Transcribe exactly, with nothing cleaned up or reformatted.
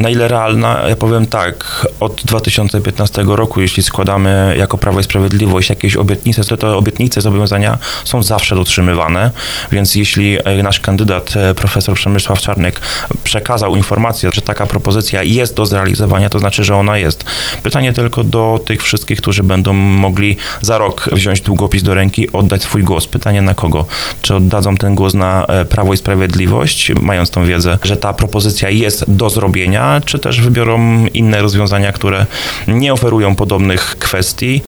Na ile realna? Ja powiem tak, od dwa tysiące piętnastego roku, jeśli składamy jako Prawo i Sprawiedliwość jakieś obietnice, to te obietnice, zobowiązania są zawsze dotrzymywane, więc jeśli nasz kandydat, profesor Przemysław Czarnek, przekazał informację, że taka propozycja jest do zrealizowania, to znaczy, że ona jest. Pytanie tylko do tych wszystkich, którzy będą mogli za rok wziąć długopis do ręki, oddać swój głos. Pytanie na kogo? Czy oddadzą ten głos na Prawo i Sprawiedliwość, mając tą wiedzę, że ta propozycja jest do zrobienia, czy też wybiorą inne rozwiązania, które nie oferują podobnych kwestii.